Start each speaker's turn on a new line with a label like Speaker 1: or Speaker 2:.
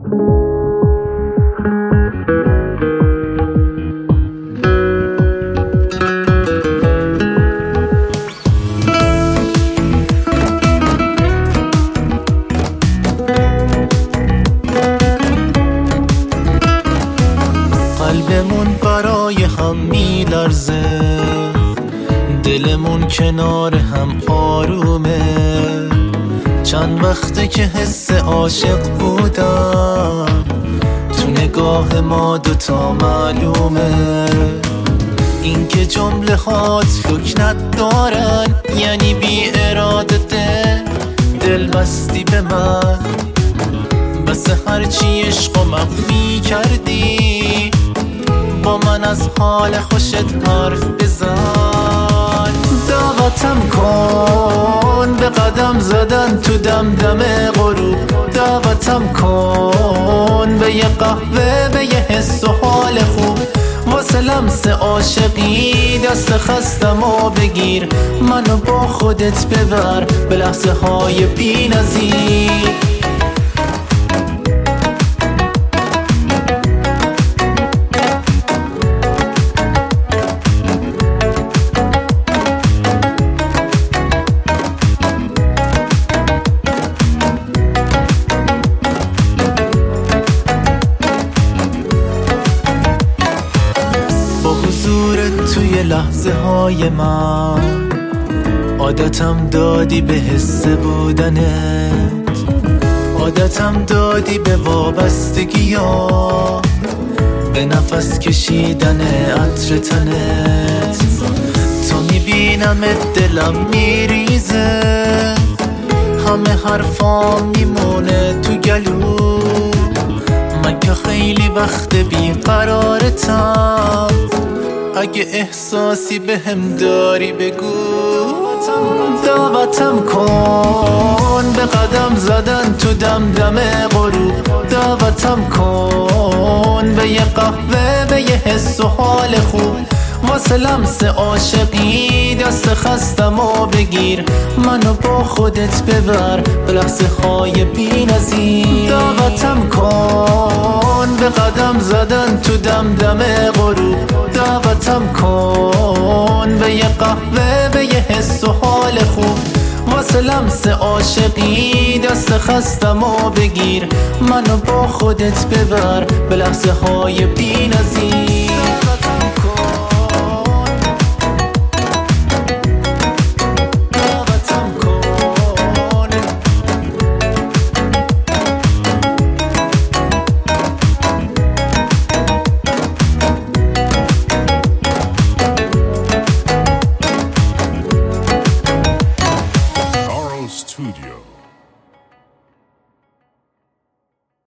Speaker 1: قلبمون برای هم میلرزه، دلمون کنار هم آرومه. چند وقته که حس عاشق بودم، تو نگاه ما دوتا معلومه. این که جمله هات لکنت دارن، یعنی بی اراده دل بستی به من. بس هرچی عشق و مخفی کردی، با من از حال خوشت حرف بزن. دعوتم کن به قدم زدن تو دمدم غروب، دعوتم کن به یه قهوه، به یه حس و حال خوب. واسه لمس عاشقی دست خستم و بگیر، منو با خودت ببر به لحظه های بی نظیر. توی لحظه های من عادتم دادی به حس بودنت، عادتم دادی به وابستگی ها، به نفس کشیدن عطر تنت. تا میبینمت دلم میریزه، همه حرفام میمونه تو گلو. من که خیلی وقت بیقرارتم، اگه احساسی بهم داری بگو. دعوتم کن به قدم زدن تو دمدم غروب، دعوتم کن به یه قهوه، به یه حس و حال خوب. واسه لمس عاشقی دست خستم و بگیر، منو با خودت ببر به لحظه های بی نظیر. دعوتم کن به قدم زدن تو دمدم غروب، دعوتم کن به یه قهوه، به یه حس و حال خوب. واسه لمس عاشقی دست خستم و بگیر، منو با خودت ببر به لحظه های بی نظیر.
Speaker 2: Studio.